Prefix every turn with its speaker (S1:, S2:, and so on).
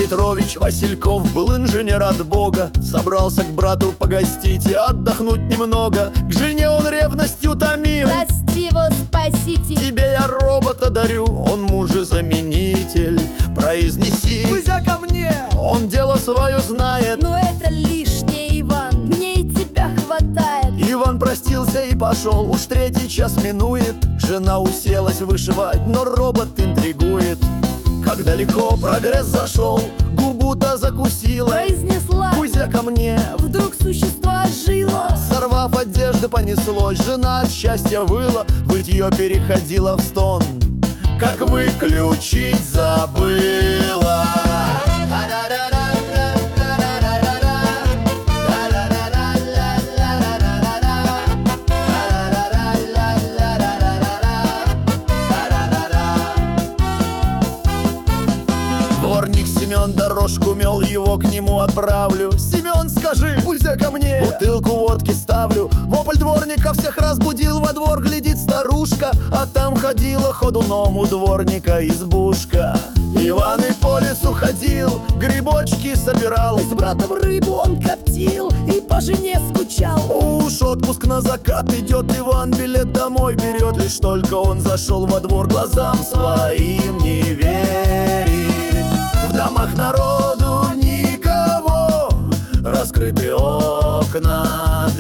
S1: Петрович Васильков был инженер от Бога. Собрался к брату погостить и отдохнуть немного. К жене он ревностью томил:
S2: прости его, спасите.
S1: тебе я робота дарю, он мужезаменитель. Произнеси:
S3: Кузя ко мне!
S1: он дело свое знает.
S2: Но это лишнее, Иван, мне и тебя хватает.
S1: Иван простился и пошел, уж третий час минует. Жена уселась вышивать, но робот интригует. Как далеко прогресс зашел, губу-то закусила.
S2: Произнесла:
S1: Кузя ко мне!
S2: вдруг существо ожило.
S1: Сорвав одежды, понеслось, жена от счастья выла. Вытье переходила в стон, как выключить забыла. Дворник Семен дорожку мел, его к нему отправлю. Семен, скажи: Кузя ко мне! Бутылку водки ставлю. Вопль дворника всех разбудил. Во двор глядит старушка, а там ходила ходуном у дворника избушка. Иван и по лесу ходил, грибочки собирал.
S2: С братом рыбу он коптил и по жене скучал.
S1: Уж отпуск на закат идет, Иван билет домой берет. Лишь только он зашел во двор, глазам своим не верит. В домах народу никого, раскрыты окна,